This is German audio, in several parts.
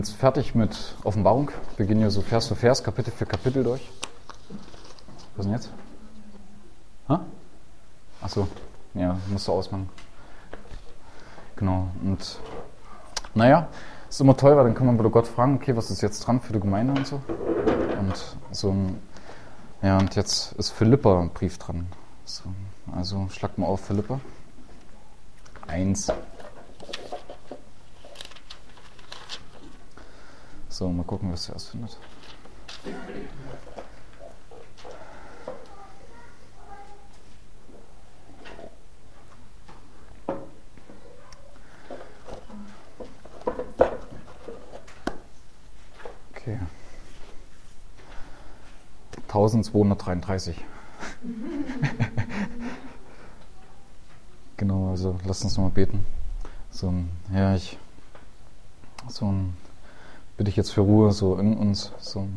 Jetzt fertig mit Offenbarung. Wir gehen hier so Vers für Vers, Kapitel für Kapitel durch. Was denn jetzt? Achso, ja, musst du ausmachen. Genau, und naja, ist immer toll, weil dann kann man bei Gott fragen, okay, was ist jetzt dran für die Gemeinde und so. Und jetzt ist Philipper-Brief dran. So, also schlag mal auf Philipper 1. So, mal gucken, was zuerst findet. Okay. 1233. Genau, also lasst uns nochmal beten. Bitte ich jetzt für Ruhe so in uns,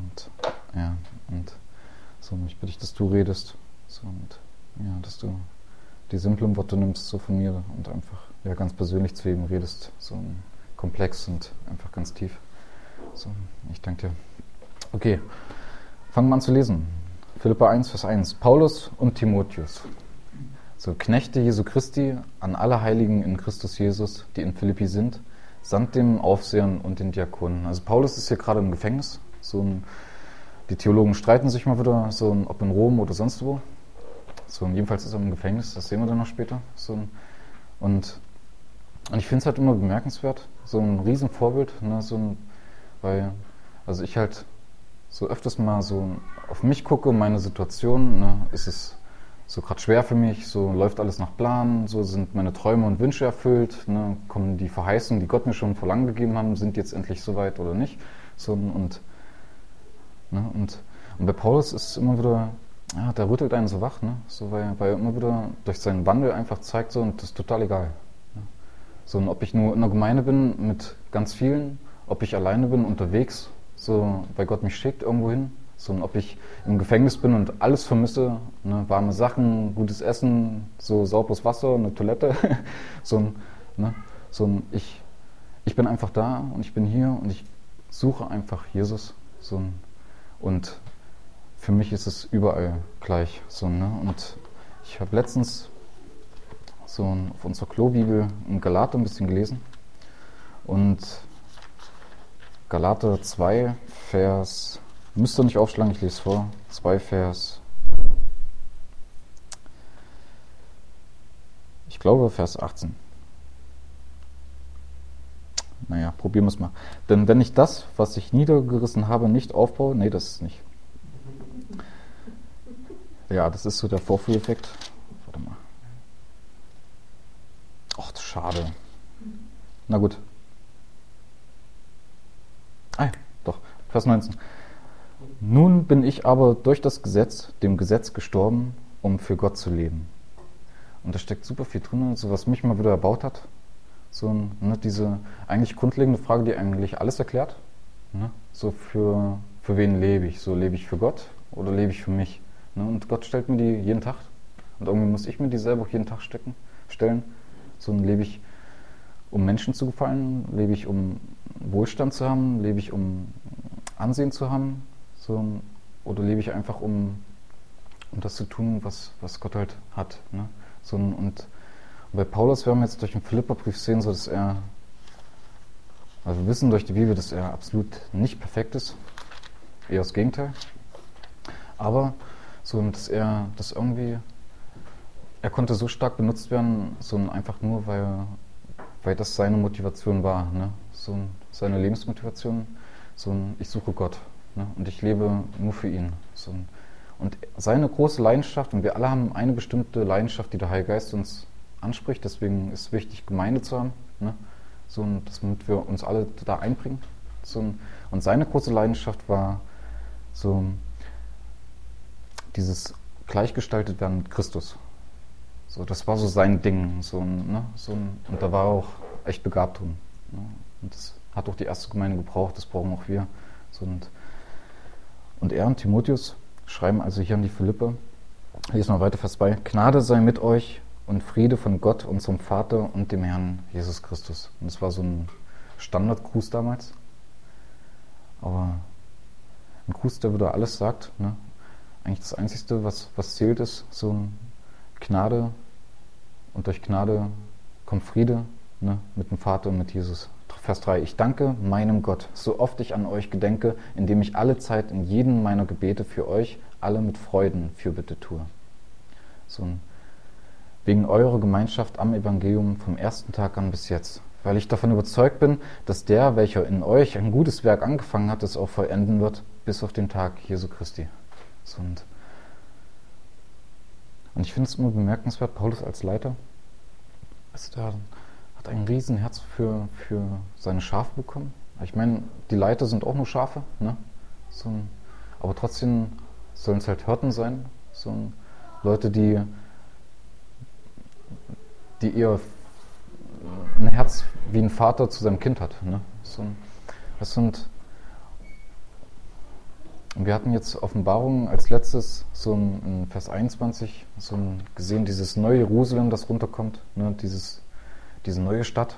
ich bitte dich, dass du redest, dass du die simplen Worte nimmst so von mir und einfach ganz persönlich zu ihm redest, so komplex und einfach ganz tief. So, ich danke dir. Okay, fangen wir an zu lesen. Philipper 1, Vers 1. Paulus und Timotheus, so Knechte Jesu Christi, an alle Heiligen in Christus Jesus, die in Philippi sind, samt den Aufsehern und den Diakonen. Also Paulus ist hier gerade im Gefängnis. Die Theologen streiten sich mal wieder, ob in Rom oder sonst wo. Jedenfalls ist er im Gefängnis, das sehen wir dann noch später. Und ich finde es halt immer bemerkenswert, so ein Riesenvorbild, weil ich halt so öfters mal so auf mich gucke, meine Situation, ist es so gerade schwer für mich, so läuft alles nach Plan, so sind meine Träume und Wünsche erfüllt, kommen die Verheißungen, die Gott mir schon vor langem gegeben haben, sind jetzt endlich soweit oder nicht. Und bei Paulus ist es immer wieder, der rüttelt einen so wach, weil er immer wieder durch seinen Wandel einfach zeigt, und das ist total egal. Und ob ich nur in einer Gemeinde bin mit ganz vielen, ob ich alleine bin, unterwegs, weil Gott mich schickt irgendwo hin, und ob ich im Gefängnis bin und alles vermisse, warme Sachen, gutes Essen, sauberes Wasser, eine Toilette, ich bin einfach da und ich bin hier und ich suche einfach Jesus, und für mich ist es überall gleich, und ich habe letztens auf unserer Klobibel in Galater ein bisschen gelesen und Galater 2, Vers, müsst ihr nicht aufschlagen, ich lese vor, 2 Vers, ich glaube Vers 18. Naja, probieren wir es mal. Denn wenn ich das, was ich niedergerissen habe, nicht aufbaue, nee, das ist nicht. Ja, das ist so der Vorführeffekt. Warte mal. Ach, das ist schade. Na gut. Doch, Vers 19. Nun bin ich aber durch das Gesetz, dem Gesetz gestorben, um für Gott zu leben. Und da steckt super viel drin, was mich mal wieder erbaut hat. Diese eigentlich grundlegende Frage, die eigentlich alles erklärt. Für wen lebe ich? Lebe ich für Gott oder lebe ich für mich? Und Gott stellt mir die jeden Tag. Und irgendwie muss ich mir die selber auch jeden Tag stellen. Lebe ich, um Menschen zu gefallen? Lebe ich, um Wohlstand zu haben? Lebe ich, um Ansehen zu haben? Oder lebe ich einfach, um das zu tun, was Gott halt hat? Und bei Paulus werden wir jetzt durch den Philipperbrief sehen, dass wir wissen durch die Bibel, dass er absolut nicht perfekt ist, eher das Gegenteil. Aber dass er konnte so stark benutzt werden, einfach nur, weil das seine Motivation war, seine Lebensmotivation. Ich suche Gott, und ich lebe nur für ihn. Und seine große Leidenschaft, und wir alle haben eine bestimmte Leidenschaft, die der Heilige Geist uns anspricht, deswegen ist es wichtig, Gemeinde zu haben, damit wir uns alle da einbringen. Und seine große Leidenschaft war dieses gleichgestaltet werden mit Christus. Das war sein Ding, und da war er auch echt begabt drin. Und das hat auch die erste Gemeinde gebraucht, das brauchen auch wir. Und er und Timotheus schreiben also hier an die Philipper, lesen wir weiter, Vers 2, Gnade sei mit euch und Friede von Gott, unserem Vater und dem Herrn Jesus Christus. Und das war so ein Standardgruß damals. Aber ein Gruß, der wieder alles sagt, ne? Eigentlich das Einzige, was zählt, ist so ein Gnade, und durch Gnade kommt Friede, ne? Mit dem Vater und mit Jesus. Vers 3. Ich danke meinem Gott, so oft ich an euch gedenke, indem ich alle Zeit in jedem meiner Gebete für euch alle mit Freuden Fürbitte tue. So wegen eurer Gemeinschaft am Evangelium vom ersten Tag an bis jetzt. Weil ich davon überzeugt bin, dass der, welcher in euch ein gutes Werk angefangen hat, es auch vollenden wird, bis auf den Tag Jesu Christi. So, und ich finde es immer bemerkenswert, Paulus als Leiter, der hat ein Riesenherz für seine Schafe bekommen. Ich meine, die Leiter sind auch nur Schafe, ne? Aber trotzdem sollen es halt Hirten sein, Leute, die eher ein Herz wie ein Vater zu seinem Kind hat. Ne? Und wir hatten jetzt Offenbarung als letztes, in Vers 21, gesehen, dieses neue Jerusalem, das runterkommt, ne? Diese neue Stadt,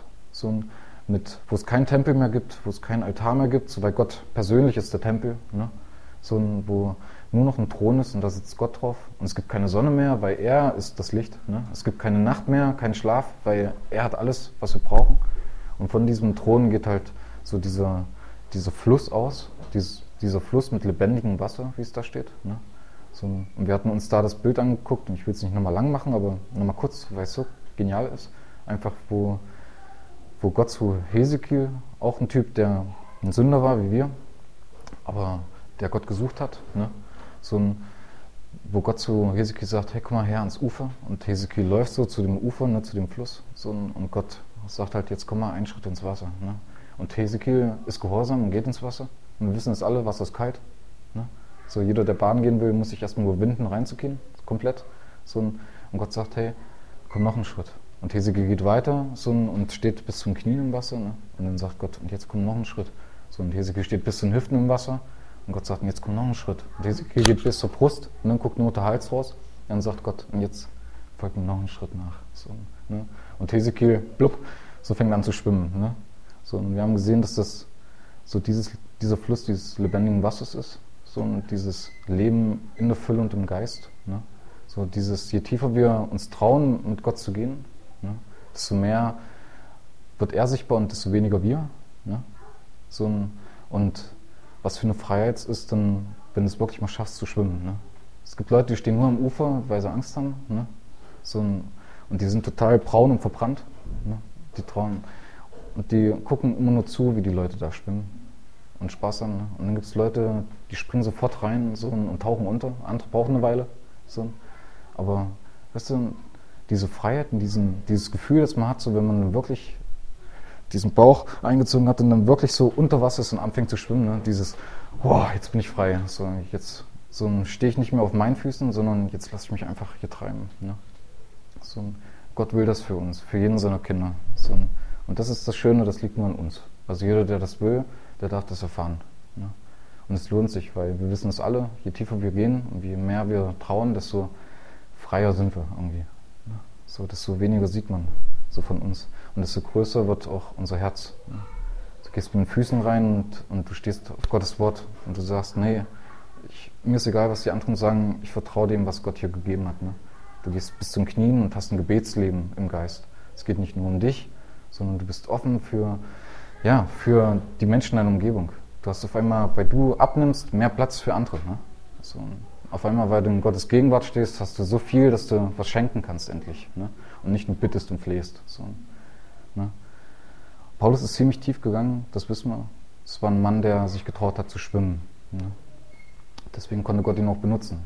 wo es keinen Tempel mehr gibt, wo es keinen Altar mehr gibt, weil Gott persönlich ist der Tempel, ne? Wo nur noch ein Thron ist und da sitzt Gott drauf. Und es gibt keine Sonne mehr, weil er ist das Licht. Ne? Es gibt keine Nacht mehr, keinen Schlaf, weil er hat alles, was wir brauchen. Und von diesem Thron geht halt so dieser Fluss aus, dieser Fluss mit lebendigem Wasser, wie es da steht. Ne? Und wir hatten uns da das Bild angeguckt, und ich will es nicht nochmal lang machen, aber nochmal kurz, weil es so genial ist. Einfach, wo Gott zu Hesekiel, auch ein Typ, der ein Sünder war wie wir, aber der Gott gesucht hat, ne? Wo Gott zu Hesekiel sagt, hey, komm mal her ans Ufer, und Hesekiel läuft so zu dem Ufer, ne, zu dem Fluss, und Gott sagt halt, jetzt komm mal einen Schritt ins Wasser, ne? Und Hesekiel ist gehorsam und geht ins Wasser, und wir wissen es alle, Wasser ist kalt, ne? Jeder, der baden gehen will, muss sich erstmal überwinden, reinzugehen, komplett, und Gott sagt, hey, komm noch einen Schritt, und Hesekiel geht weiter, und steht bis zum Knien im Wasser, ne? Und dann sagt Gott, und jetzt komm noch einen Schritt, und Hesekiel steht bis zu den Hüften im Wasser. Und Gott sagt, jetzt kommt noch ein Schritt. Und Hesekiel geht bis zur Brust, und dann guckt nur der Hals raus. Und dann sagt Gott, und jetzt folgt mir noch ein Schritt nach. Ne? Und Hesekiel, blub, fängt an zu schwimmen. Ne? Und wir haben gesehen, dass das dieser Fluss dieses lebendigen Wassers ist. Und dieses Leben in der Fülle und im Geist. Ne? Je tiefer wir uns trauen, mit Gott zu gehen, ne? Desto mehr wird er sichtbar und desto weniger wir. Ne? Und was für eine Freiheit es ist, dann, wenn du es wirklich mal schaffst zu schwimmen. Ne? Es gibt Leute, die stehen nur am Ufer, weil sie Angst haben. Ne? Und die sind total braun und verbrannt. Ne? Und die gucken immer nur zu, wie die Leute da schwimmen und Spaß haben. Ne? Und dann gibt es Leute, die springen sofort rein und tauchen unter. Andere brauchen eine Weile. Aber weißt du, diese Freiheit und dieses Gefühl, das man hat, wenn man wirklich diesen Bauch eingezogen hat und dann wirklich so unter Wasser ist und anfängt zu schwimmen, ne? Wow, jetzt bin ich frei. Jetzt stehe ich nicht mehr auf meinen Füßen, sondern jetzt lasse ich mich einfach hier treiben. Ne? Gott will das für uns, für jeden seiner Kinder. Und das ist das Schöne, das liegt nur an uns. Also jeder, der das will, der darf das erfahren. Ne? Und es lohnt sich, weil wir wissen es alle, je tiefer wir gehen und je mehr wir trauen, desto freier sind wir irgendwie. Ne? Desto weniger sieht man von uns. Und desto größer wird auch unser Herz. Du gehst mit den Füßen rein und du stehst auf Gottes Wort und du sagst, nee, mir ist egal, was die anderen sagen, ich vertraue dem, was Gott hier gegeben hat. Ne? Du gehst bis zum Knien und hast ein Gebetsleben im Geist. Es geht nicht nur um dich, sondern du bist offen für die Menschen in deiner Umgebung. Du hast auf einmal, weil du abnimmst, mehr Platz für andere. Ne? Auf einmal, weil du in Gottes Gegenwart stehst, hast du so viel, dass du was schenken kannst endlich. Ne? Und nicht nur bittest und flehst. Ne? Paulus ist ziemlich tief gegangen, das wissen wir. Es war ein Mann, der sich getraut hat zu schwimmen. Ne? Deswegen konnte Gott ihn auch benutzen.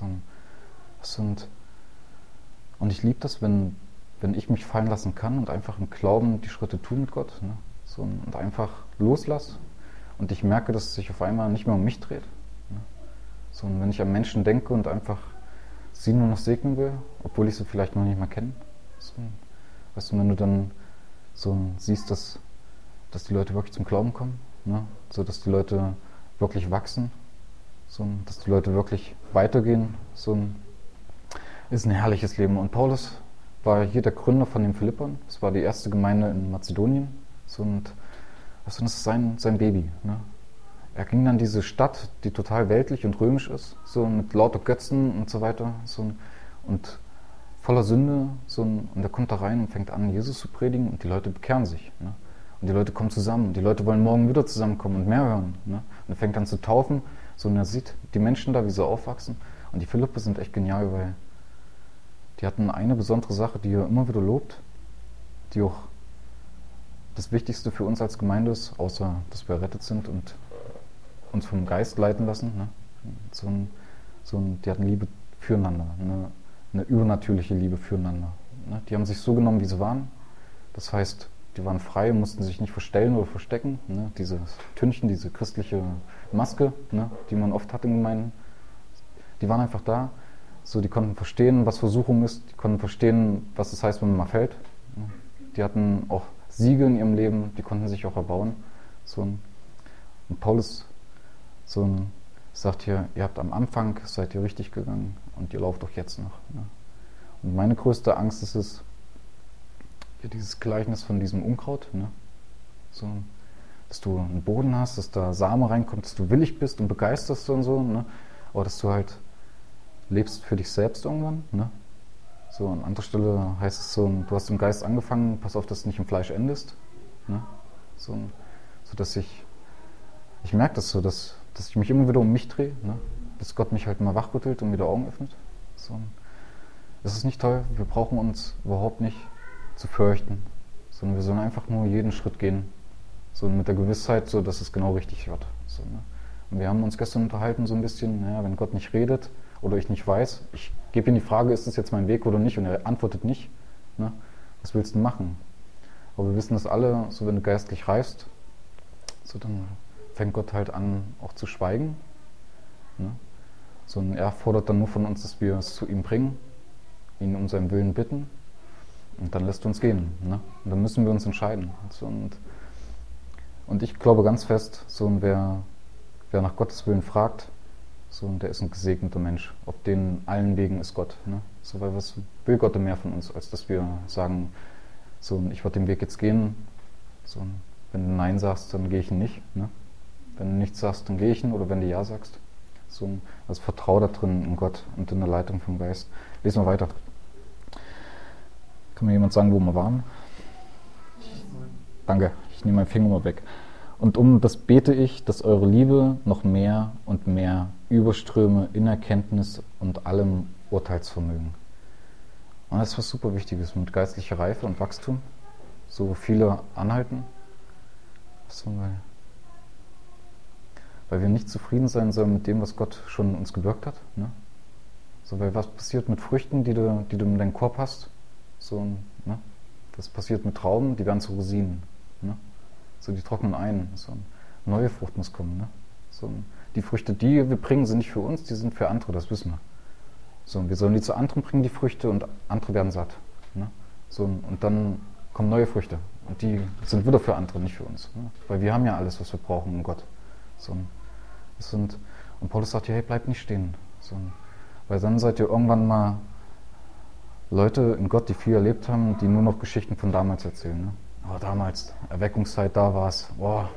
Und ich liebe das, wenn ich mich fallen lassen kann und einfach im Glauben die Schritte tue mit Gott. Ne? Und einfach loslasse. Und ich merke, dass es sich auf einmal nicht mehr um mich dreht. Ne? Und wenn ich an Menschen denke und einfach sie nur noch segnen will, obwohl ich sie vielleicht noch nicht mal kenne. Weißt du, wenn du dann siehst, dass die Leute wirklich zum Glauben kommen, ne? Dass die Leute wirklich wachsen, dass die Leute wirklich weitergehen, ist ein herrliches Leben. Und Paulus war hier der Gründer von den Philippern. Es war die erste Gemeinde in Mazedonien. Und das ist sein Baby. Ne? er ging dann in diese Stadt, die total weltlich und römisch ist, so mit lauter Götzen und so weiter, und voller Sünde, und er kommt da rein und fängt an, Jesus zu predigen, und die Leute bekehren sich. Ne? Und die Leute kommen zusammen, und die Leute wollen morgen wieder zusammenkommen und mehr hören. Ne? Und er fängt an zu taufen, und er sieht die Menschen da, wie sie aufwachsen. Und die Philipper sind echt genial, weil die hatten eine besondere Sache, die er immer wieder lobt, die auch das Wichtigste für uns als Gemeinde ist, außer dass wir errettet sind und uns vom Geist leiten lassen. Ne? Die hatten Liebe füreinander, eine übernatürliche Liebe füreinander. Ne? Die haben sich so genommen, wie sie waren. Das heißt, die waren frei und mussten sich nicht verstellen oder verstecken. Ne? Dieses Tünchen, diese christliche Maske, ne? Die man oft hat in Gemeinden, die waren einfach da. So, die konnten verstehen, was Versuchung ist. Die konnten verstehen, was es heißt, wenn man mal fällt. Ne? Die hatten auch Siege in ihrem Leben, die konnten sich auch erbauen. Und Paulus sagt hier, ihr habt am Anfang, seid ihr richtig gegangen und ihr lauft auch jetzt noch. Ne? Und meine größte Angst ist es, hier dieses Gleichnis von diesem Unkraut, ne? Dass du einen Boden hast, dass da Same reinkommt, dass du willig bist und begeisterst und so, ne? Aber dass du halt lebst für dich selbst irgendwann. Ne? So, an anderer Stelle heißt es du hast im Geist angefangen, pass auf, dass du nicht im Fleisch endest. Ne? So dass ich merke das so, dass ich mich immer wieder um mich drehe, ne? Dass Gott mich halt mal wachrüttelt und mir die Augen öffnet. Das ist nicht toll, wir brauchen uns überhaupt nicht zu fürchten, sondern wir sollen einfach nur jeden Schritt gehen, mit der Gewissheit, dass es genau richtig wird. Ne? Und wir haben uns gestern unterhalten so ein bisschen, wenn Gott nicht redet oder ich nicht weiß, ich gebe ihm die Frage, ist das jetzt mein Weg oder nicht, und er antwortet nicht, ne? Was willst du machen? Aber wir wissen das alle, wenn du geistlich reifst, dann fängt Gott halt an, auch zu schweigen. Ne? Und er fordert dann nur von uns, dass wir es zu ihm bringen, ihn um seinen Willen bitten, und dann lässt er uns gehen. Ne? Und dann müssen wir uns entscheiden. Und ich glaube ganz fest, wer nach Gottes Willen fragt, der ist ein gesegneter Mensch. Auf den allen Wegen ist Gott. Ne? Weil was will Gott denn mehr von uns, als dass wir sagen, ich werde den Weg jetzt gehen. Wenn du Nein sagst, dann gehe ich ihn nicht. Ne? Wenn du nichts sagst, dann gehe ich ihn. Oder wenn du Ja sagst. Also vertraue da drin in Gott und in der Leitung vom Geist. Lesen wir weiter. Kann mir jemand sagen, wo wir waren? Danke, ich nehme meinen Finger mal weg. Und um das bete ich, dass eure Liebe noch mehr und mehr überströme in Erkenntnis und allem Urteilsvermögen. Und das ist was super Wichtiges mit geistlicher Reife und Wachstum. So viele anhalten. Weil wir nicht zufrieden sein sollen mit dem, was Gott schon in uns gewirkt hat. Ne? Weil was passiert mit Früchten, die du in deinen Korb hast? Ne? Das passiert mit Trauben, die werden zu Rosinen. Ne? Die trocknen ein. Neue Frucht muss kommen. Ne? Die Früchte, die wir bringen, sind nicht für uns, die sind für andere, das wissen wir. Wir sollen die zu anderen bringen, die Früchte, und andere werden satt. Ne? Und dann kommen neue Früchte. Und die sind wieder für andere, nicht für uns. Ne? Weil wir haben ja alles, was wir brauchen in Gott. Und Paulus sagt, hey, bleibt nicht stehen. Weil dann seid ihr irgendwann mal Leute in Gott, die viel erlebt haben, die nur noch Geschichten von damals erzählen. Ne? Damals, Erweckungszeit, da war es.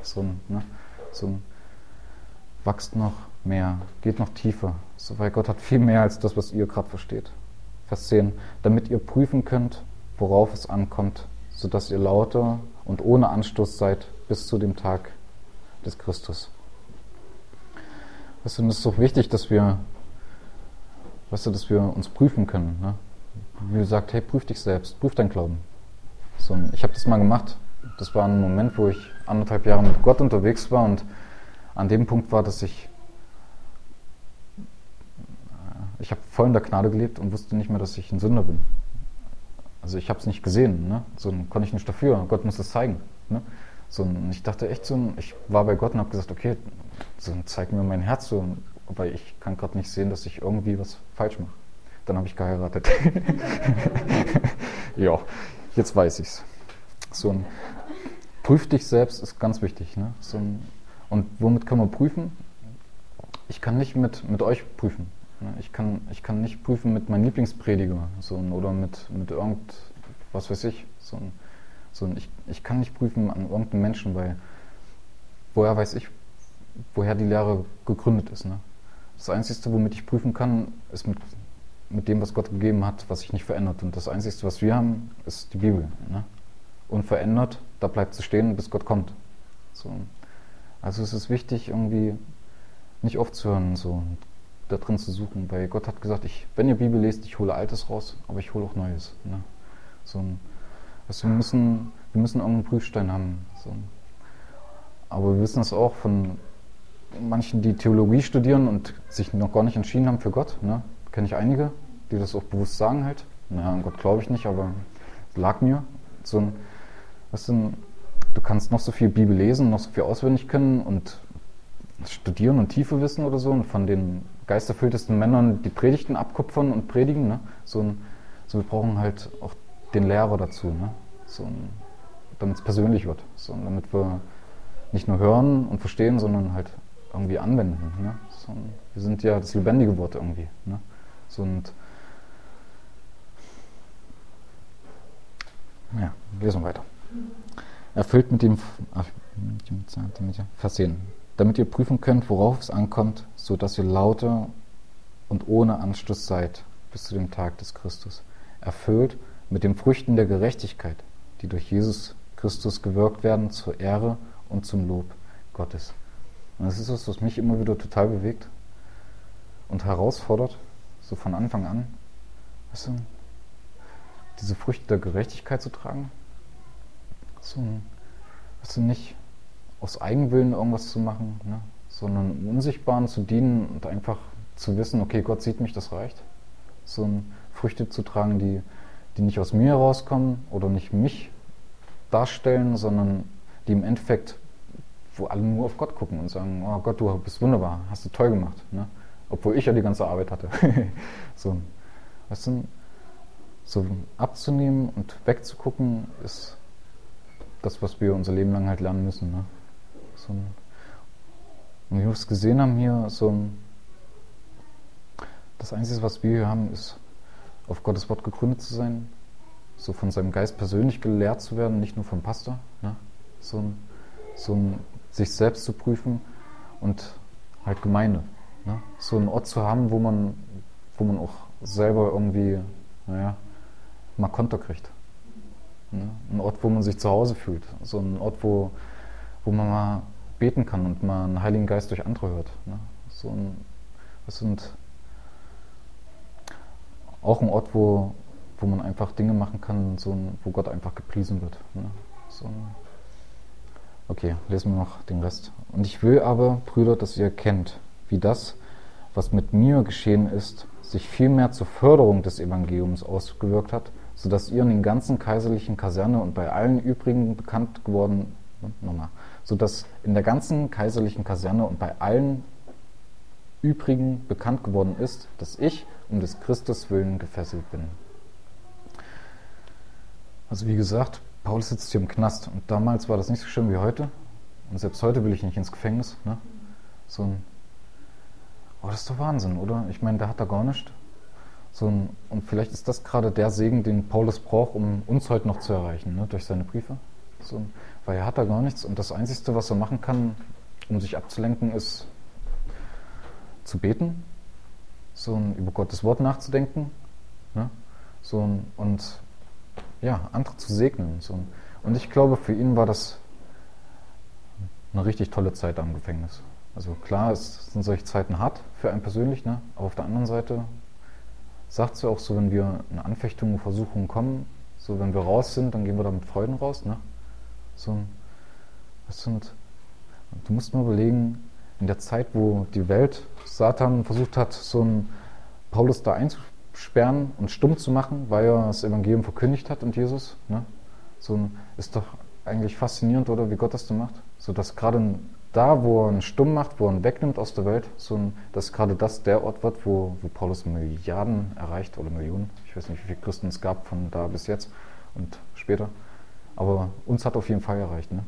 Wachst noch mehr, geht noch tiefer. Weil Gott hat viel mehr als das, was ihr gerade versteht. Vers 10. Damit ihr prüfen könnt, worauf es ankommt, sodass ihr lauter und ohne Anstoß seid bis zu dem Tag des Christus. Und es ist so wichtig, dass wir uns prüfen können. Ne? Wie gesagt, hey, prüf dich selbst, prüf deinen Glauben. Ich habe das mal gemacht. Das war ein Moment, wo ich 1,5 Jahre mit Gott unterwegs war, und an dem Punkt war, dass ich habe voll in der Gnade gelebt und wusste nicht mehr, dass ich ein Sünder bin. Also ich habe es nicht gesehen, ne? Konnte ich nicht dafür. Gott muss es zeigen. Ne? Und ich dachte echt ich war bei Gott und habe gesagt, okay, zeig mir mein Herz, weil ich kann gerade nicht sehen, dass ich irgendwie was falsch mache. Dann habe ich geheiratet. Ja, jetzt weiß ich's. Prüf dich selbst ist ganz wichtig. Ne? Und womit kann man prüfen? Ich kann nicht mit euch prüfen. Ne? Ich kann nicht prüfen mit meinem Lieblingsprediger oder mit was weiß ich. Ich kann nicht prüfen an irgendeinem Menschen, weil woher weiß ich, woher die Lehre gegründet ist. Ne? Das Einzige, womit ich prüfen kann, ist mit dem, was Gott gegeben hat, was sich nicht verändert. Und das Einzige, was wir haben, ist die Bibel. Ne? Unverändert, da bleibt sie stehen, bis Gott kommt. So. Also es ist wichtig, irgendwie nicht aufzuhören, so da drin zu suchen. Weil Gott hat gesagt, wenn ihr Bibel lest, ich hole Altes raus, aber ich hole auch Neues. Ne? So, also wir müssen irgendeinen Prüfstein haben. So. Aber wir wissen es auch von manchen, die Theologie studieren und sich noch gar nicht entschieden haben für Gott. Ne? Kenne ich einige, die das auch bewusst sagen halt. Naja, an Gott glaube ich nicht, aber es lag mir. So, du kannst noch so viel Bibel lesen, noch so viel auswendig können und studieren und Tiefe wissen oder so und von den geisterfülltesten Männern die Predigten abkupfern und predigen. Ne? So, wir brauchen halt auch den Lehrer dazu, ne? So, damit es persönlich wird. So, damit wir nicht nur hören und verstehen, sondern halt irgendwie anwenden. Ne? So, wir sind ja das lebendige Wort irgendwie. Ne? So, und ja, lesen wir weiter. Erfüllt mit dem Vers 10. Damit ihr prüfen könnt, worauf es ankommt, so dass ihr lauter und ohne Anstoß seid bis zu dem Tag des Christus. Erfüllt mit den Früchten der Gerechtigkeit, die durch Jesus Christus gewirkt werden, zur Ehre und zum Lob Gottes. Und das ist was, was mich immer wieder total bewegt und herausfordert, so von Anfang an, weißt du, diese Früchte der Gerechtigkeit zu tragen. So, weißt du, nicht aus Eigenwillen irgendwas zu machen, ne, sondern im Unsichtbaren zu dienen und einfach zu wissen, okay, Gott sieht mich, das reicht. So Früchte zu tragen, die nicht aus mir herauskommen oder nicht mich darstellen, sondern die im Endeffekt, wo alle nur auf Gott gucken und sagen, oh Gott, du bist wunderbar, hast du toll gemacht. Ne? Obwohl ich ja die ganze Arbeit hatte. So, weißt du, so abzunehmen und wegzugucken, ist das, was wir unser Leben lang halt lernen müssen. Ne? So, und wie wir es gesehen haben hier, das Einzige, was wir hier haben, ist, auf Gottes Wort gegründet zu sein, so von seinem Geist persönlich gelehrt zu werden, nicht nur vom Pastor, ne? so sich selbst zu prüfen und halt Gemeinde. Ne? So einen Ort zu haben, wo man auch selber irgendwie, mal Konter kriegt. Ne? Ein Ort, wo man sich zu Hause fühlt. So ein Ort, wo man mal beten kann und mal einen Heiligen Geist durch andere hört. Ne? Das sind auch ein Ort, wo man einfach Dinge machen kann, wo Gott einfach gepriesen wird. Ne? Okay, lesen wir noch den Rest. Und ich will aber, Brüder, dass ihr erkennt, wie das, was mit mir geschehen ist, sich vielmehr zur Förderung des Evangeliums ausgewirkt hat, sodass ihr in den ganzen kaiserlichen Kaserne und bei allen übrigen bekannt geworden, sodass in der ganzen kaiserlichen Kaserne und bei allen übrigen bekannt geworden ist, dass ich um des Christus willen gefesselt bin. Also wie gesagt, Paulus sitzt hier im Knast und damals war das nicht so schlimm wie heute und selbst heute will ich nicht ins Gefängnis. Ne? Das ist doch Wahnsinn, oder? Ich meine, der hat da gar nichts. Und vielleicht ist das gerade der Segen, den Paulus braucht, um uns heute noch zu erreichen, ne? Durch seine Briefe. Weil er hat da gar nichts und das Einzige, was er machen kann, um sich abzulenken, ist zu beten, über Gottes Wort nachzudenken, ne? Und andere zu segnen. Und ich glaube, für ihn war das eine richtig tolle Zeit am Gefängnis. Also klar, es sind solche Zeiten hart für einen persönlich, ne? Aber auf der anderen Seite sagt sie auch so, wenn wir in Anfechtungen, Versuchungen kommen, so wenn wir raus sind, dann gehen wir da mit Freuden raus. Ne? Du musst mal überlegen, in der Zeit, wo die Welt Satan versucht hat, so einen Paulus da einzusperren und stumm zu machen, weil er das Evangelium verkündigt hat und Jesus, ne? Ist doch eigentlich faszinierend, oder wie Gott das da macht. So dass gerade da, wo er ihn stumm macht, wo er ihn wegnimmt aus der Welt, dass gerade das der Ort wird, wo Paulus Milliarden erreicht oder Millionen. Ich weiß nicht, wie viele Christen es gab von da bis jetzt und später. Aber uns hat auf jeden Fall erreicht. Ne?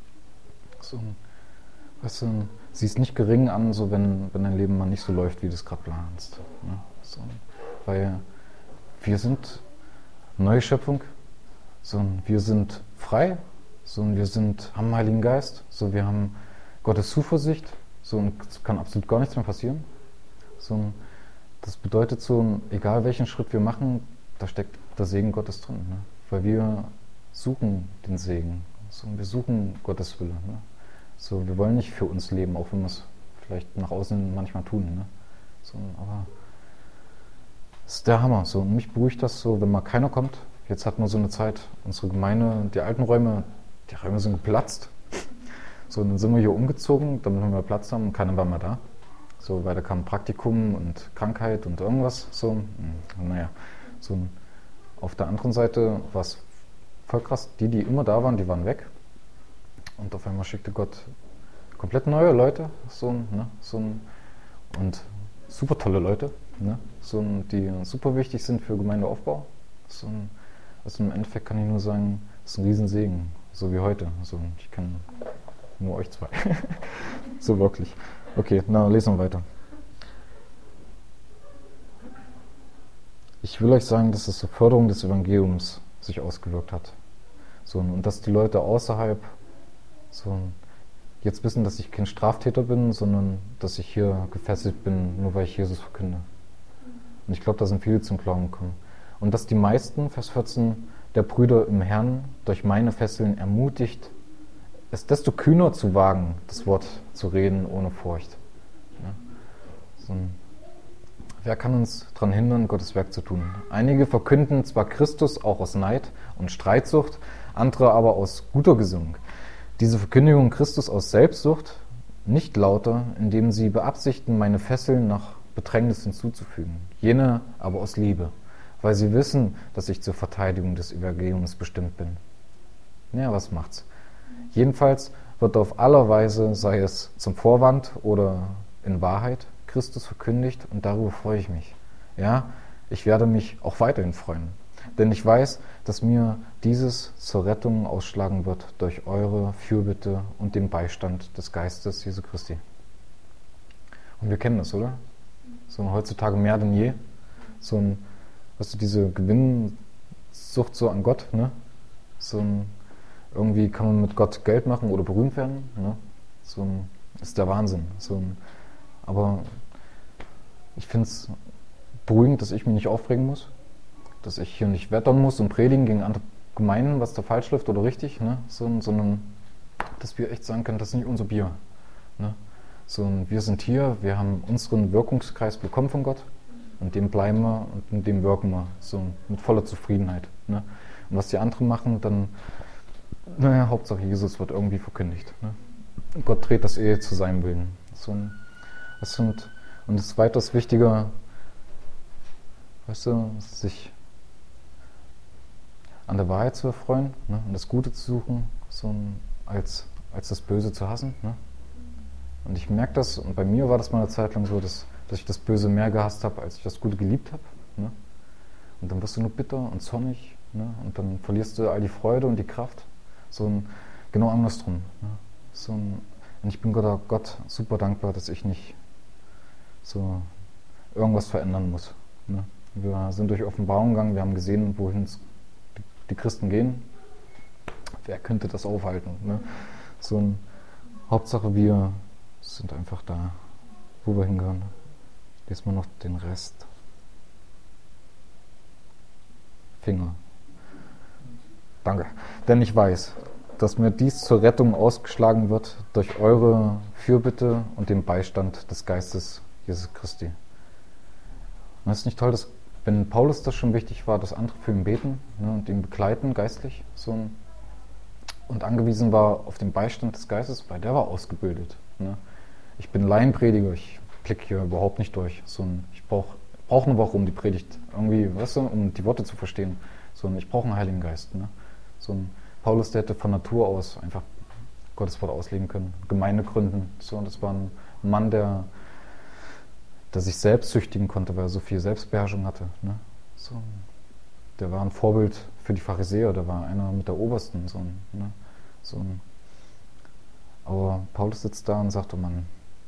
Sie ist nicht gering an, so wenn dein Leben mal nicht so läuft, wie du es gerade planst. Ne? Weil wir sind neue Schöpfung, wir sind frei, wir haben einen Heiligen Geist, wir haben Gottes Zuversicht, So, und es kann absolut gar nichts mehr passieren. So, das bedeutet so, egal welchen Schritt wir machen, da steckt der Segen Gottes drin. Ne? Weil wir suchen den Segen. So, wir suchen Gottes Wille. Ne? So, wir wollen nicht für uns leben, auch wenn wir es vielleicht nach außen manchmal tun. Ne? So, aber das ist der Hammer. So, und mich beruhigt das so, wenn mal keiner kommt. Jetzt hat man so eine Zeit, unsere Gemeinde, die alten Räume, die Räume sind geplatzt. So, und dann sind wir hier umgezogen, damit wir mehr Platz haben und keiner war mehr da. So, weil da kam Praktikum und Krankheit und irgendwas. So, naja, so auf der anderen Seite war es voll krass. Die immer da waren, die waren weg. Und auf einmal schickte Gott komplett neue Leute, und super tolle Leute, ne? Die super wichtig sind für Gemeindeaufbau. Also im Endeffekt kann ich nur sagen, das ist ein Riesensegen, so wie heute. Also ich kann nur euch zwei. So wirklich. Okay, na, lesen wir weiter. Ich will euch sagen, dass es zur Förderung des Evangeliums sich ausgewirkt hat. So, und dass die Leute außerhalb jetzt wissen, dass ich kein Straftäter bin, sondern dass ich hier gefesselt bin, nur weil ich Jesus verkünde. Und ich glaube, da sind viele zum Glauben gekommen. Und dass die meisten, Vers 14, der Brüder im Herrn durch meine Fesseln ermutigt, es desto kühner zu wagen, das Wort zu reden ohne Furcht. Ja. Wer kann uns daran hindern, Gottes Werk zu tun? Einige verkünden zwar Christus auch aus Neid und Streitsucht, andere aber aus guter Gesinnung. Diese Verkündigung Christus aus Selbstsucht nicht lauter, indem sie beabsichten, meine Fesseln nach Bedrängnis hinzuzufügen. Jene aber aus Liebe, weil sie wissen, dass ich zur Verteidigung des Evangeliums bestimmt bin. Ja, was macht's? Jedenfalls wird auf aller Weise, sei es zum Vorwand oder in Wahrheit, Christus verkündigt und darüber freue ich mich. Ja, ich werde mich auch weiterhin freuen, denn ich weiß, dass mir dieses zur Rettung ausschlagen wird durch eure Fürbitte und den Beistand des Geistes Jesu Christi. Und wir kennen das, oder? So heutzutage mehr denn je. Diese Gewinnsucht so an Gott, ne? Irgendwie kann man mit Gott Geld machen oder berühmt werden, ne? Ist der Wahnsinn. Aber ich finde es beruhigend, dass ich mich nicht aufregen muss, dass ich hier nicht wettern muss und predigen gegen andere Gemeinden, was da falsch läuft oder richtig, ne? Sondern dass wir echt sagen können, das ist nicht unser Bier. Ne? Wir sind hier, wir haben unseren Wirkungskreis bekommen von Gott und dem bleiben wir und in dem wirken wir, mit voller Zufriedenheit. Ne? Und was die anderen machen, dann, Hauptsache Jesus wird irgendwie verkündigt. Ne? Gott dreht das zu seinem Willen. Und das weitaus wichtiger, sich an der Wahrheit zu erfreuen, ne, und das Gute zu suchen, als das Böse zu hassen. Ne? Und ich merke das, und bei mir war das mal eine Zeit lang so, dass ich das Böse mehr gehasst habe, als ich das Gute geliebt habe. Ne? Und dann wirst du nur bitter und zornig, ne? Und dann verlierst du all die Freude und die Kraft. Genau andersrum. Ne? Und ich bin Gott super dankbar, dass ich nicht irgendwas verändern muss. Ne? Wir sind durch Offenbarung gegangen, wir haben gesehen, wohin die Christen gehen. Wer könnte das aufhalten? Ne? Hauptsache wir sind einfach da, wo wir hingehören. Lesen wir noch den Rest. Finger. Danke. Denn ich weiß, dass mir dies zur Rettung ausgeschlagen wird durch eure Fürbitte und den Beistand des Geistes Jesus Christi. Und das ist nicht toll, dass, wenn Paulus das schon wichtig war, dass andere für ihn beten, ne, und ihn begleiten geistlich, und angewiesen war auf den Beistand des Geistes, weil der war ausgebildet. Ne. Ich bin Laienprediger, ich blicke hier überhaupt nicht durch. Ich brauche eine Woche, um die Predigt irgendwie, um die Worte zu verstehen. Ich brauche einen Heiligen Geist. Ne. Paulus, der hätte von Natur aus einfach Gottes Wort auslegen können, Gemeinde gründen. Das war ein Mann, der sich selbst züchtigen konnte, weil er so viel Selbstbeherrschung hatte. Ne? Der war ein Vorbild für die Pharisäer, der war einer mit der Obersten. Aber Paulus sitzt da und sagt, oh Mann,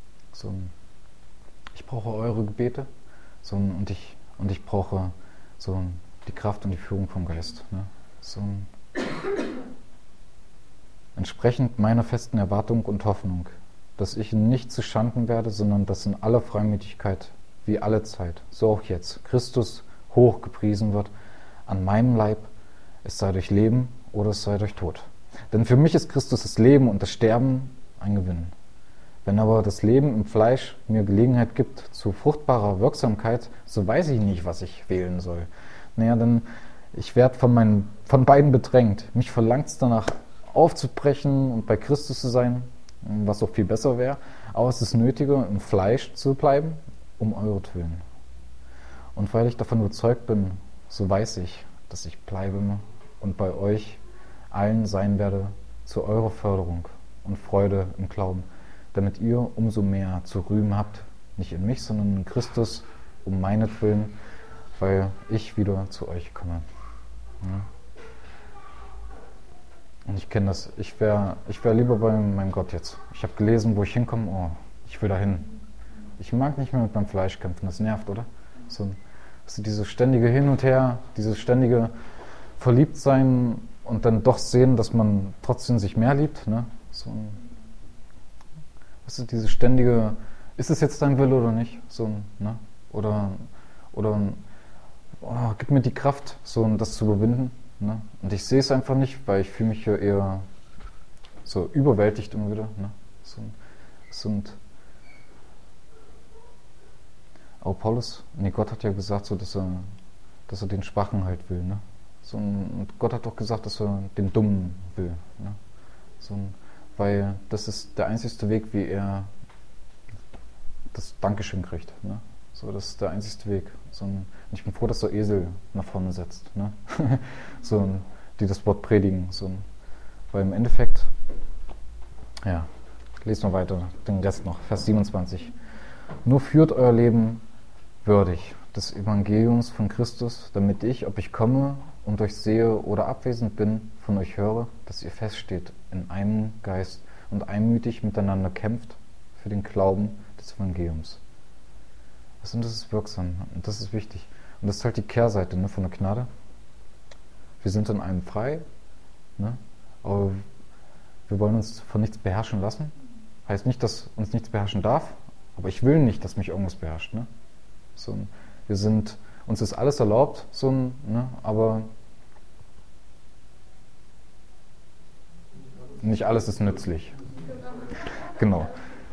ich brauche eure Gebete, und ich brauche die Kraft und die Führung vom Geist. Ne? Entsprechend meiner festen Erwartung und Hoffnung dass ich nicht zu Schanden werde, sondern dass in aller Freimütigkeit, wie alle Zeit, so auch jetzt, Christus hoch gepriesen wird an meinem Leib, es sei durch Leben oder es sei durch Tod. Denn für mich ist Christus das Leben und das Sterben ein Gewinn. Wenn aber das Leben im Fleisch mir Gelegenheit gibt zu fruchtbarer Wirksamkeit, so weiß ich nicht, was ich wählen soll. Naja, denn ich werde von beiden bedrängt. Mich verlangt es danach aufzubrechen und bei Christus zu sein, was auch viel besser wäre. Aber es ist nötiger, im Fleisch zu bleiben, um euretwillen. Und weil ich davon überzeugt bin, so weiß ich, dass ich bleibe und bei euch allen sein werde zu eurer Förderung und Freude im Glauben, damit ihr umso mehr zu rühmen habt, nicht in mich, sondern in Christus, um meinetwillen, weil ich wieder zu euch komme. Ja. Und ich kenne das. Ich wär lieber bei meinem Gott jetzt. Ich habe gelesen, wo ich hinkomme. Oh, ich will dahin. Ich mag nicht mehr mit meinem Fleisch kämpfen. Das nervt, oder? So dieses ständige Hin und Her, dieses ständige Verliebtsein und dann doch sehen, dass man trotzdem sich mehr liebt. Ne? Dieses ständige, ist es jetzt dein Wille oder nicht? Ne? Oder gib mir die Kraft, das zu überwinden. Ne? Und ich sehe es einfach nicht, weil ich fühle mich hier eher so überwältigt immer wieder. Ne? Aber Gott hat ja gesagt, dass er den Schwachen halt will. Ne? Und Gott hat doch gesagt, dass er den Dummen will. Ne? Weil das ist der einzigste Weg, wie er das Dankeschön kriegt. Ne? Das ist der einzigste Weg. Und ich bin froh, dass der Esel nach vorne setzt. Ne? Die das Wort predigen. Weil im Endeffekt, ja, lesen wir weiter, den Rest noch, Vers 27. Nur führt euer Leben würdig des Evangeliums von Christus, damit ich, ob ich komme und euch sehe oder abwesend bin, von euch höre, dass ihr feststeht in einem Geist und einmütig miteinander kämpft für den Glauben des Evangeliums. Und das ist wirksam und das ist wichtig. Und das ist halt die Kehrseite, ne, von der Gnade. Wir sind in einem frei, ne, aber wir wollen uns von nichts beherrschen lassen. Heißt nicht, dass uns nichts beherrschen darf, aber ich will nicht, dass mich irgendwas beherrscht. Ne? Uns ist alles erlaubt, ne, aber nicht alles ist nützlich. Genau.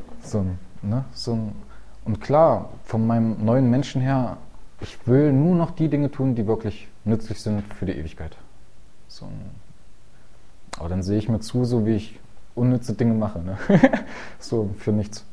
Und klar, von meinem neuen Menschen her, ich will nur noch die Dinge tun, die wirklich nützlich sind für die Ewigkeit. Aber dann sehe ich mir zu, so wie ich unnütze Dinge mache. Ne? Für nichts.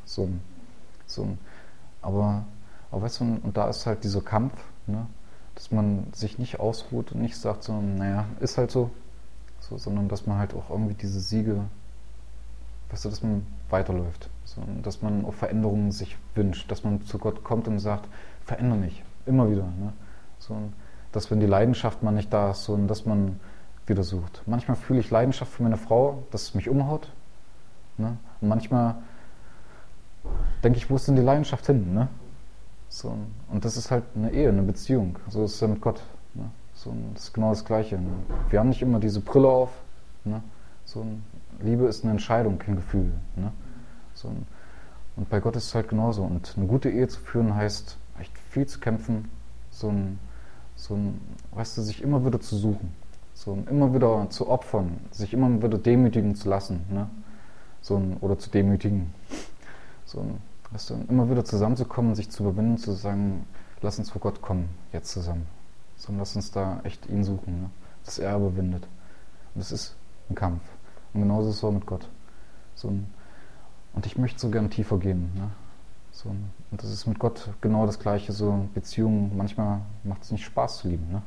Aber weißt du, und da ist halt dieser Kampf, ne? Dass man sich nicht ausruht und nicht sagt naja, ist halt so, sondern dass man halt auch irgendwie diese Siege, weißt du, dass man weiterläuft. Dass man auch Veränderungen sich wünscht, dass man zu Gott kommt und sagt, verändere mich, immer wieder. Ne? Dass wenn die Leidenschaft mal nicht da ist, dass man wieder sucht. Manchmal fühle ich Leidenschaft für meine Frau, dass es mich umhaut. Ne? Und manchmal denke ich, wo ist denn die Leidenschaft hin? Ne? Und das ist halt eine Ehe, eine Beziehung. So ist es ja mit Gott. Ne? Das ist genau das Gleiche. Ne? Wir haben nicht immer diese Brille auf. Ne? Liebe ist eine Entscheidung, kein Gefühl. Ne? Und bei Gott ist es halt genauso. Und eine gute Ehe zu führen heißt, echt viel zu kämpfen, weißt du, sich immer wieder zu suchen, immer wieder zu opfern, sich immer wieder demütigen zu lassen, ne? Oder zu demütigen. Weißt du, immer wieder zusammenzukommen, sich zu überwinden, zu sagen, lass uns vor Gott kommen, jetzt zusammen. Lass uns da echt ihn suchen, ne? Dass er überwindet. Und das ist ein Kampf. Und genauso ist es auch mit Gott. Und ich möchte so gern tiefer gehen. Ne? Und das ist mit Gott genau das Gleiche. Beziehungen, manchmal macht es nicht Spaß zu lieben. Ne?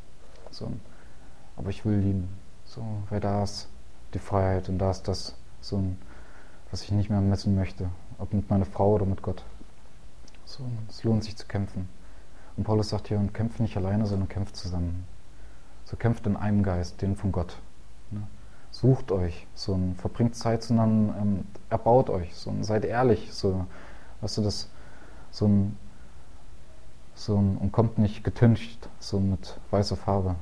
Aber ich will lieben. Weil da ist die Freiheit und da ist das, was ich nicht mehr messen möchte. Ob mit meiner Frau oder mit Gott. Es lohnt sich zu kämpfen. Und Paulus sagt hier, und kämpft nicht alleine, sondern kämpft zusammen. Kämpft in einem Geist, den von Gott. Ne? Sucht euch, verbringt Zeit zusammen, erbaut euch, seid ehrlich, weißt du, das, und kommt nicht getüncht, mit weißer Farbe.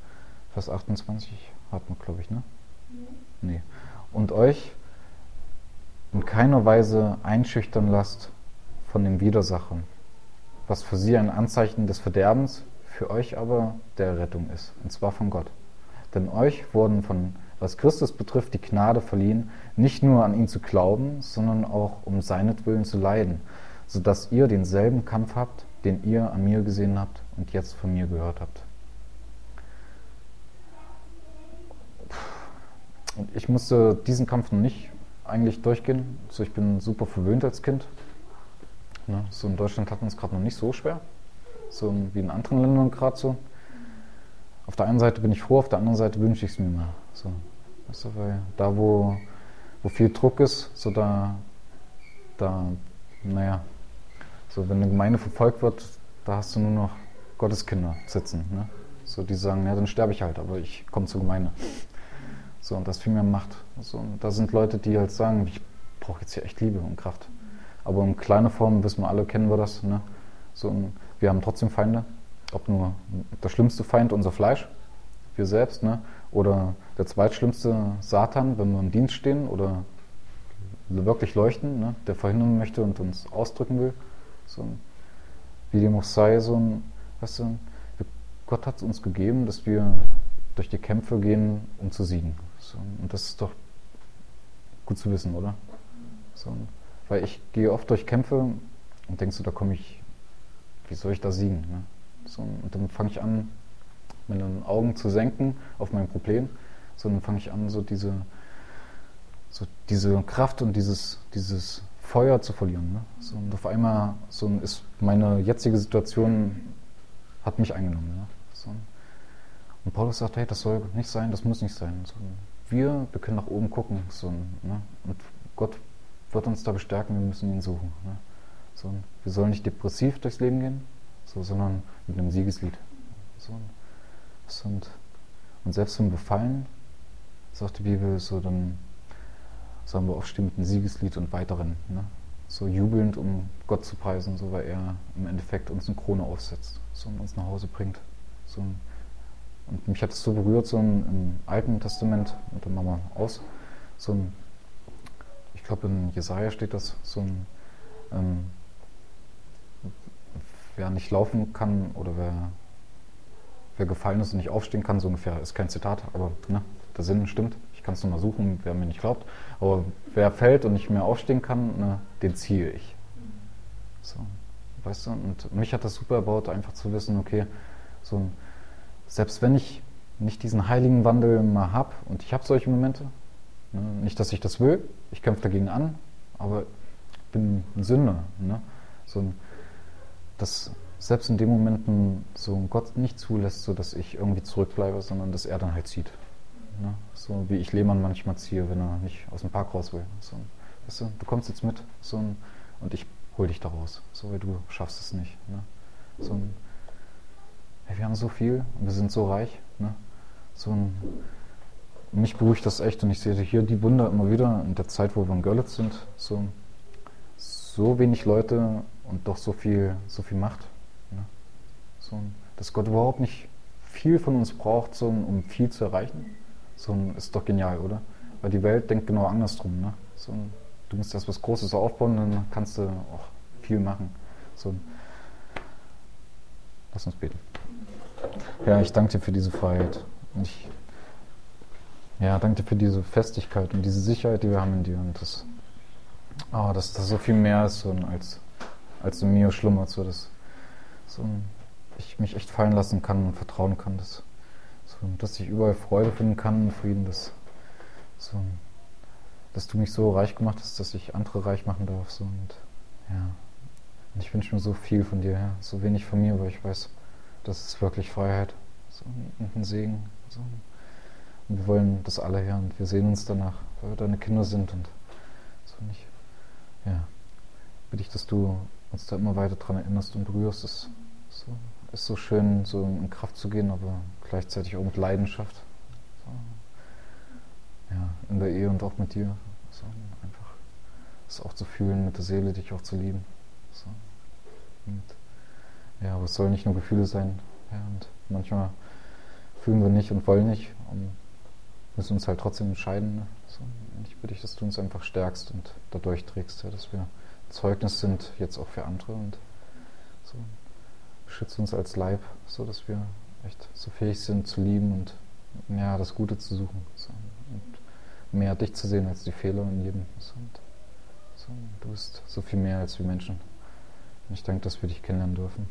Vers 28 hat man, glaube ich, ne? Nee. Und euch in keiner Weise einschüchtern lasst von dem Widersacher, was für sie ein Anzeichen des Verderbens, für euch aber der Rettung ist, und zwar von Gott. Denn euch wurden was Christus betrifft, die Gnade verliehen, nicht nur an ihn zu glauben, sondern auch um seinetwillen zu leiden, sodass ihr denselben Kampf habt, den ihr an mir gesehen habt und jetzt von mir gehört habt. Und ich musste diesen Kampf noch nicht eigentlich durchgehen. So, ich bin super verwöhnt als Kind. Ne, so in Deutschland hatten wir es gerade noch nicht so schwer, so wie in anderen Ländern gerade so. Auf der einen Seite bin ich froh, auf der anderen Seite wünsche ich es mir mal. So, weißt du, weil da, wo viel Druck ist, so naja, so wenn eine Gemeinde verfolgt wird, da hast du nur noch Gotteskinder sitzen. Ne? So, die sagen, ja, dann sterbe ich halt, aber ich komme zur Gemeinde. So, und das viel mehr Macht. So, und da sind Leute, die halt sagen, ich brauche jetzt hier echt Liebe und Kraft. Aber in kleiner Form, wissen wir alle, kennen wir das. Ne? So, wir haben trotzdem Feinde. Ob nur der schlimmste Feind unser Fleisch, wir selbst, ne? Oder der zweitschlimmste Satan, wenn wir im Dienst stehen oder wirklich leuchten, ne? Der verhindern möchte und uns ausdrücken will. So, wie dem auch sei, weißt du, Gott hat es uns gegeben, dass wir durch die Kämpfe gehen, um zu siegen. So, und das ist doch gut zu wissen, oder? So, weil ich gehe oft durch Kämpfe und denke so, da komme ich, wie soll ich da siegen? Ne? So, und dann fange ich an, meine Augen zu senken auf mein Problem. So, dann fange ich an, so diese Kraft und dieses Feuer zu verlieren. Ne? So, und auf einmal ist meine jetzige Situation, hat mich eingenommen. Ne? So, und Paulus sagt, hey, das soll nicht sein, das muss nicht sein. So, wir können nach oben gucken. So, ne? Und Gott wird uns da bestärken, wir müssen ihn suchen. Ne? So, wir sollen nicht depressiv durchs Leben gehen, sondern mit einem Siegeslied. Und selbst wenn wir fallen, sagt die Bibel, so, dann sollen wir aufstehen mit einem Siegeslied und weiterrennen. Ne? So jubelnd, um Gott zu preisen, so, weil er im Endeffekt uns eine Krone aufsetzt, so, und uns nach Hause bringt. So, und mich hat es so berührt, so im Alten Testament, mit der Mama aus, ich glaube in Jesaja steht das, wer nicht laufen kann oder wer gefallen ist und nicht aufstehen kann, so ungefähr, ist kein Zitat, aber ne, der Sinn stimmt. Ich kann es nochmal suchen, wer mir nicht glaubt. Aber wer fällt und nicht mehr aufstehen kann, ne, den ziehe ich. So, weißt du? Und mich hat das super erbaut, einfach zu wissen, okay, selbst wenn ich nicht diesen heiligen Wandel mal habe, und ich habe solche Momente, ne, nicht, dass ich das will, ich kämpfe dagegen an, aber ich bin ein Sünder. Ne? Dass selbst in den Momenten so Gott nicht zulässt, so dass ich irgendwie zurückbleibe, sondern dass er dann halt zieht. Ne? So wie ich Lehmann manchmal ziehe, wenn er nicht aus dem Park raus will. So, weißt du kommst jetzt mit und ich hol dich da raus, so, weil du schaffst es nicht. Ne? Hey, wir haben so viel und wir sind so reich. Ne? Mich beruhigt das echt und ich sehe hier die Wunder immer wieder in der Zeit, wo wir in Görlitz sind. So wenig Leute und doch so viel Macht. Ne? Dass Gott überhaupt nicht viel von uns braucht, um viel zu erreichen. Ist doch genial, oder? Weil die Welt denkt genau andersrum. Ne? Du musst erst was Großes aufbauen, dann kannst du auch viel machen. Lass uns beten. Ja, ich danke dir für diese Freiheit. Und ich danke dir für diese Festigkeit und diese Sicherheit, die wir haben in dir. Und dass das so viel mehr ist, als in mir schlummert, dass ich mich echt fallen lassen kann und vertrauen kann, dass ich überall Freude finden kann und Frieden, dass du mich so reich gemacht hast, dass ich andere reich machen darf. Und ich wünsche mir so viel von dir, ja. So wenig von mir, weil ich weiß, das ist wirklich Freiheit und ein Segen. Und wir wollen das alle, Herr, und wir sehen uns danach, weil wir deine Kinder sind und nicht. Ja, bitte ich, dass du uns da immer weiter dran erinnerst und berührst. Es ist so schön, so in Kraft zu gehen, aber gleichzeitig auch mit Leidenschaft. In der Ehe und auch mit dir. Einfach es auch zu fühlen, mit der Seele dich auch zu lieben. Aber es soll nicht nur Gefühle sein. Ja, und manchmal fühlen wir nicht und wollen nicht. müssen uns halt trotzdem entscheiden. Ne? So, und ich bitte dich, dass du uns einfach stärkst und da durchträgst, ja, dass wir Zeugnis sind, jetzt auch für andere und so. Beschütze uns als Leib, so dass wir echt so fähig sind zu lieben und ja, das Gute zu suchen. So, und mehr dich zu sehen als die Fehler in jedem. So, und so, du bist so viel mehr als wir Menschen. Und ich danke, dass wir dich kennenlernen dürfen.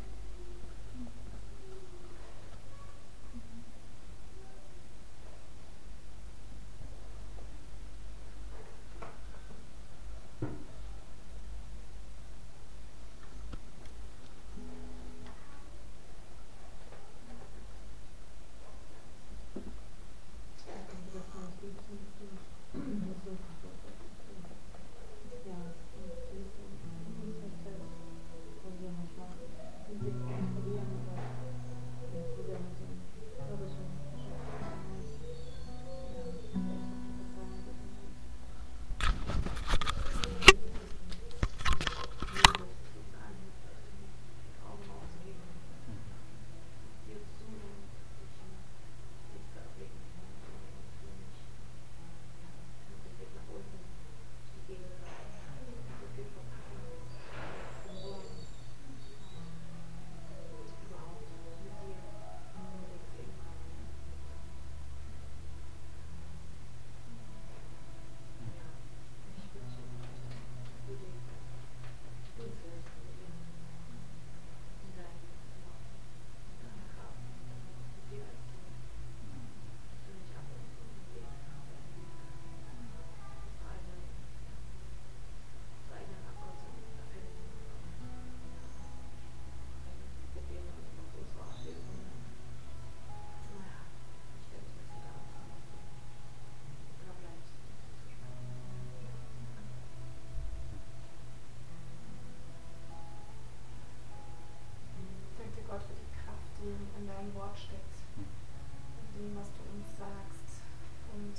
In deinem Wort steckt, in dem, was du uns sagst, und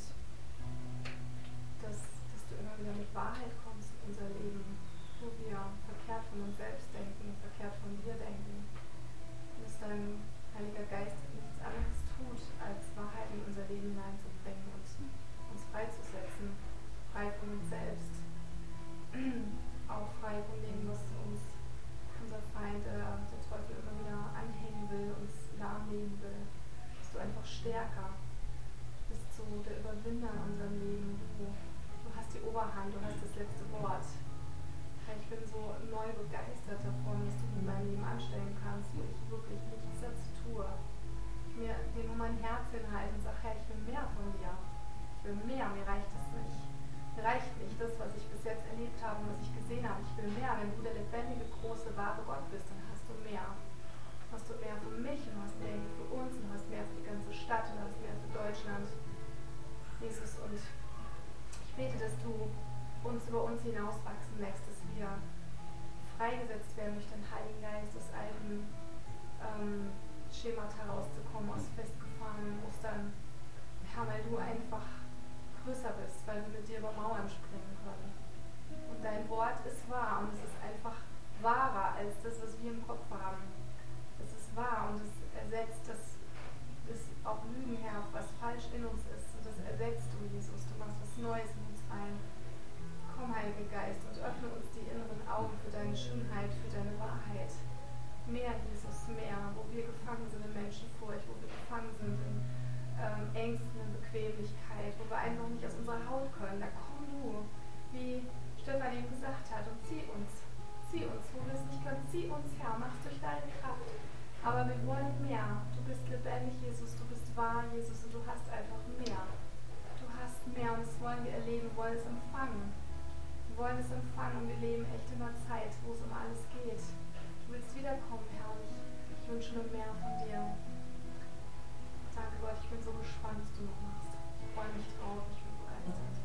dass du immer wieder mit Wahrheit kommst in unser Leben, wo wir verkehrt von uns selbst denken, verkehrt von dir denken, und dass dein Heiliger Geist nichts anderes tut, als Wahrheit in unser Leben hineinzubringen und uns freizusetzen, frei von uns selbst, auch frei von dem, was uns unser Feind, der Teufel, immer wieder anhängen will, uns lahmlegen will. Bist du einfach stärker, bist so der Überwinder in unserem Leben. Du hast die Oberhand, du hast das letzte Wort. Ich bin so neu begeistert davon, was du mit meinem Leben anstellen kannst, wo ich wirklich nichts dazu tue. Ich mir nur mein Herz hinhalte und sage, Herr, ich will mehr von dir. Ich will mehr, mir reicht es nicht. Mir reicht nicht das, was ich bis jetzt erlebt habe und was ich gesehen habe. Ich will mehr. Wenn du der lebendige, große, wahre Gott bist, dann hast du mehr. Hast du mehr für mich und hast mehr für uns und hast mehr für die ganze Stadt und hast mehr für Deutschland. Jesus, und ich bete, dass du uns über uns hinauswachsen lässt, dass wir freigesetzt werden durch den Heiligen Geist, aus alten Schemata rauszukommen, aus festgefahrenen Mustern. Herr, weil du einfach größer bist, weil wir mit dir über Mauern springen können. Und dein Wort ist wahr und es ist einfach wahrer als das, was wir im Kopf haben. Es ist wahr und es ersetzt das auch Lügen, Herr, was falsch in uns ist. Und das ersetzt du, Jesus. Du machst was Neues in uns rein. Komm, Heiliger Geist, und öffne uns die inneren Augen für deine Schönheit, für deine Wahrheit. Mehr, Jesus, mehr, wo wir gefangen sind in Menschenfurcht, wo wir gefangen sind in Ängsten, in Bequemlichkeit, wo wir einfach nicht aus unserer Haut können. Da komm du, wie Stefan eben gesagt hat, und zieh uns, wo wir es nicht können, zieh uns, Herr, mach's durch deine Kraft. Aber wir wollen mehr. Du bist lebendig, Jesus, du bist wahr, Jesus, und du hast einfach mehr. Du hast mehr und das wollen wir erleben, wir wollen es empfangen. Wir wollen es empfangen und wir leben echt in einer Zeit, wo es um alles geht. Du willst wiederkommen, Herr, und ich wünsche mir mehr von dir. Danke Gott, ich bin so gespannt, was du noch machst. Ich freue mich drauf, ich bin begeistert.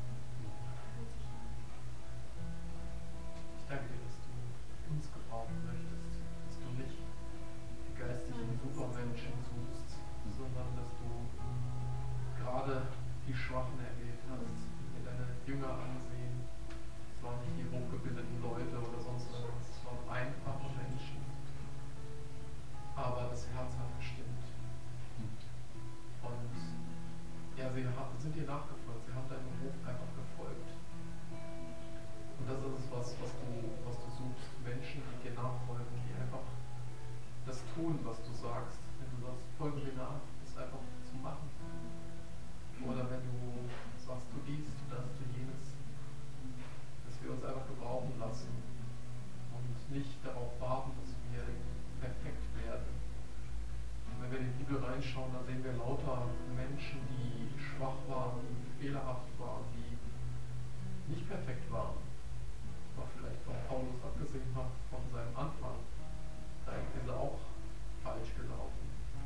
Ich danke dir, dass du uns gebrauchen möchtest, dass du nicht die geistlichen Supermenschen suchst, sondern dass du gerade die Schwachen erwählt hast, die deine Jünger ansehen. Es waren nicht die hochgebildeten Leute oder sonst was, es waren einfache Menschen. Aber das Herz hat gestimmt. Und ja, sie was du suchst. Menschen, die dir nachfolgen, die einfach das tun, was du sagst. Wenn du sagst, folge mir nach, das einfach zu machen. Oder wenn du sagst, du dies, du das, du jenes. Dass wir uns einfach gebrauchen lassen und nicht darauf warten, dass wir perfekt werden. Und wenn wir in die Bibel reinschauen, dann sehen wir lauter Menschen, die schwach waren, die fehlerhaft waren, die nicht perfekt waren. Aber vielleicht auch Paulus abgesehen hat von seinem Anfang. Da ist er auch falsch gelaufen.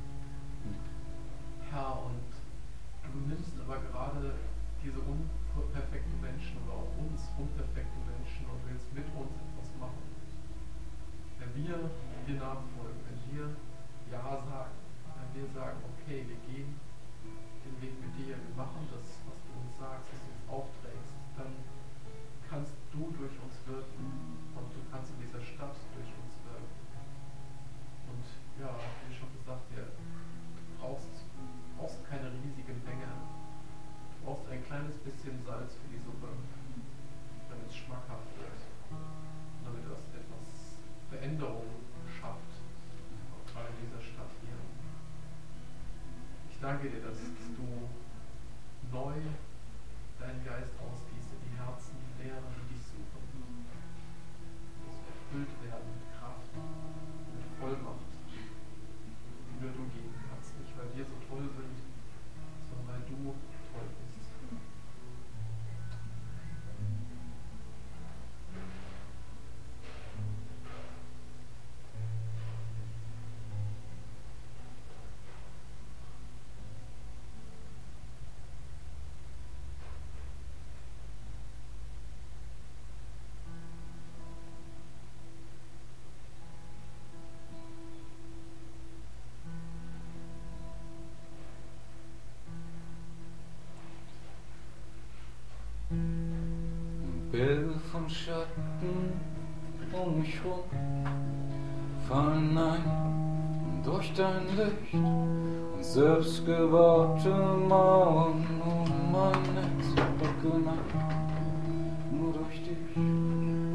Herr, und du nimmst aber gerade diese unperfekten Menschen oder auch uns unperfekte Menschen und willst mit uns etwas machen. Wenn wir dir nachfolgen, wenn wir Ja sagen, wenn wir sagen, okay, wir gehen den Weg mit dir, wir machen das, was du uns sagst, was du uns aufträgst, dann kannst du durch uns wirken und du kannst in dieser Stadt durch uns wirken. Und ja, wie schon gesagt, du brauchst keine riesige Menge. Du brauchst ein kleines bisschen Salz für die Suppe, damit es schmackhaft wird, damit das etwas Veränderung schafft, auch gerade in dieser Stadt hier. Ich danke dir, dass du neu deinen Geist ausgießt in die Herzen derer, die dich suchen. Dass wir erfüllt werden mit Kraft, mit Vollmacht, die nur du geben kannst. Nicht, weil wir so toll sind, sondern weil du toll bist. Bilder von Schatten um mich rum fallen ein durch dein Licht und selbstgebaute Mauern um mein Netz beginnen nur durch dich.